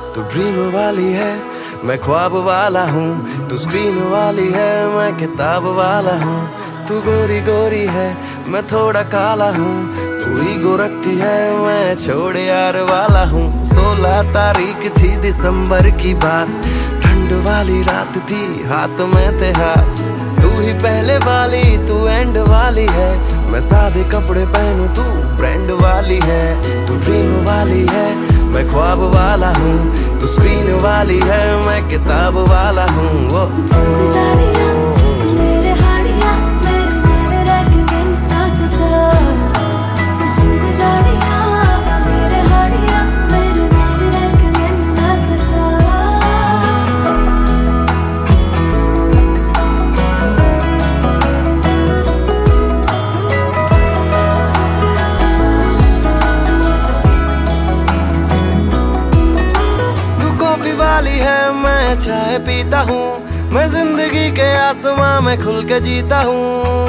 तू ड्रीम वाली है, मैं ख्वाब वाला हूँ। तू स्क्रीन वाली है, मैं किताब वाला हूँ। तू गोरी गोरी है, मैं थोड़ा काला हूँ। तू ईगो रखती है, मैं छोड़े यार वाला हूँ। 16 तारीख थी दिसंबर की बात, ठंड वाली रात थी, हाथ में थे हाथ। तू ही पहले वाली, तू एंड वाली है। मैं सादे कपड़े पहनूं, तू ब्रांड वाली है। तू ड्रीम वाली है, मैं ख्वाब वाला हूँ। तू स्क्रीन वाली है, मैं किताब वाला हूँ। वो वाली है, मैं चाय पीता हूँ। मैं जिंदगी के आसमां में खुल के जीता हूँ।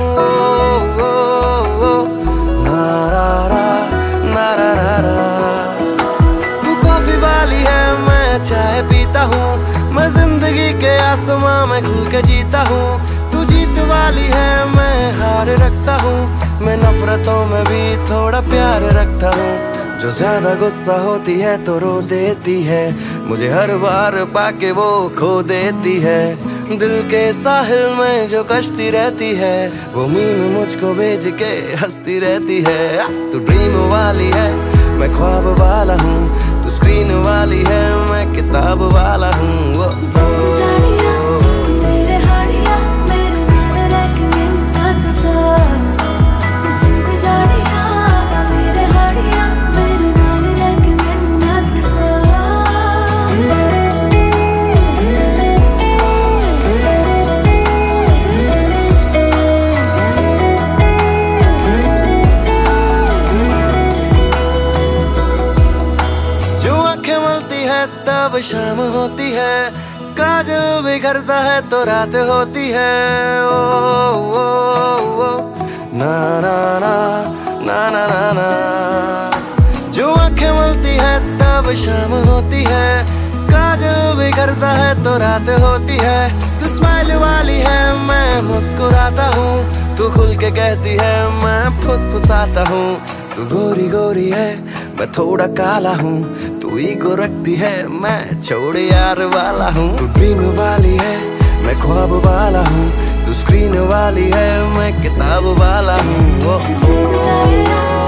तू कॉफी वाली है, मैं चाय पीता हूँ। मैं जिंदगी के आसमां में खुल के जीता हूँ। तू जीत वाली है, मैं हार रखता हूँ। मैं नफरतों में भी थोड़ा प्यार रखता हूँ। जो ज्यादा गुस्सा होती है तो रो देती है, मुझे हर बार पाके वो खो देती है। दिल के साहिल में जो कश्ती रहती है, वो मीम मुझको भेज के हंसती रहती है। तू ड्रीम वाली है, मैं ख्वाब वाला हूँ। तू स्क्रीन वाली है, मैं किताब वाला हूँ। तब शाम होती है, काजल बिखरता है तो रात होती है। ओ, ओ, ओ, ना ना ना ना ना ना ना। जो आंखें मलती है तब शाम होती है, काजल बिखरता है तो रात होती है। तू स्माइल वाली है, मैं मुस्कुराता हूँ। तू खुल के कहती है, मैं फुसफुसाता हूँ। तू गोरी गोरी है, मैं थोड़ा काला हूँ। तू ईगो रखती है, मैं छोड़े यार वाला हूँ। तू ड्रीम वाली है, मैं ख्वाब वाला हूँ। तू स्क्रीन वाली है, मैं किताब वाला हूँ।